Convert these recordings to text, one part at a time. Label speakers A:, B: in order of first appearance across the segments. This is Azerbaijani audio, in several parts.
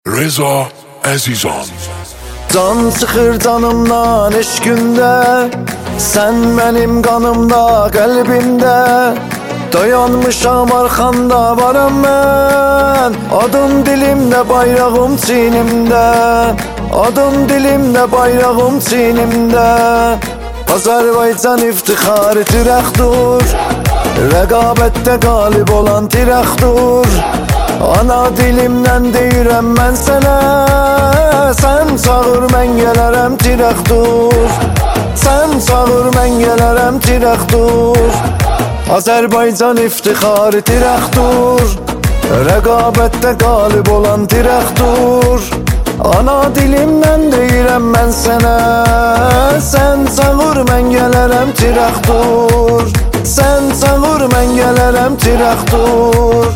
A: Reza Əzizan.
B: Can çıxır canımdan eşqündə, sən mənim qanımda, qəlbimdə. Dayanmışam arxanda varam mən, adım dilimdə, bayrağım çiynimdə. Adım dilimdə, bayrağım çiynimdə. Azərbaycan iftixarı tirəxdur, rəqabətdə qalib olan tirəxdur. Ana dilimdən deyirəm mən sənə, sən çağır mən gələrəm tirəxdur. Sən çağır mən gələrəm tirəxdur. Azərbaycan iftixarı tirəxdur, rəqabətdə qalib olan tirəxdur. Ana dilimdən deyirəm mən sənə, sən çağır mən gələrəm tirəxdur. Sən çağır mən gələrəm tirəxdur.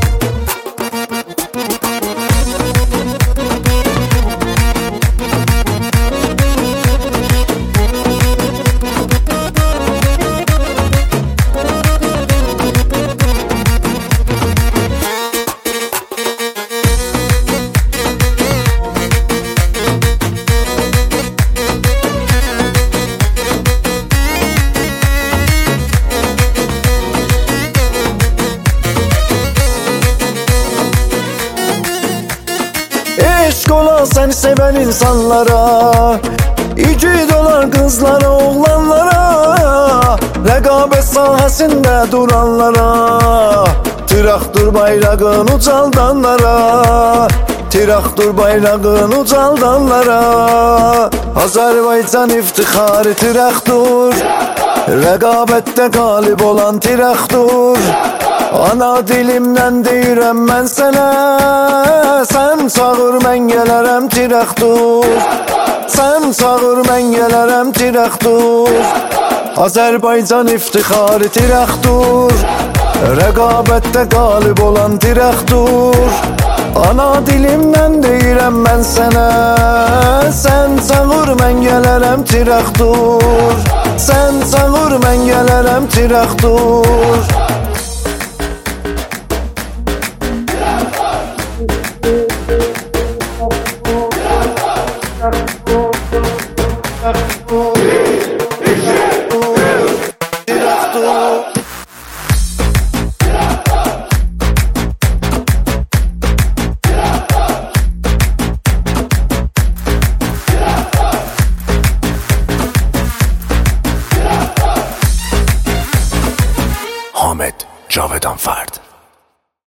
B: Eşq olan səni sevən insanlara, igid olan qızlara, oğlanlara, rəqabət sahəsində duranlara, tirəxdur bayrağın ucaldanlara, tirəxdur bayrağın ucaldanlara. Azərbaycan iftixarı tirəxdur, rəqabətdə qalib olan tirəxdur. Ana dilimdən deyirəm mən sənə, sən çağır mən gələrəm tirəxdur. Sən çağır mən gələrəm tirəxdur. Azərbaycan iftixarı tirəxdur, rəqabətdə qalib olan tirəxdur. Ana dilimdən deyirəm mən sənə, sən çağır mən gələrəm tirəxdur. Sən çağır mən gələrəm tirəxdur.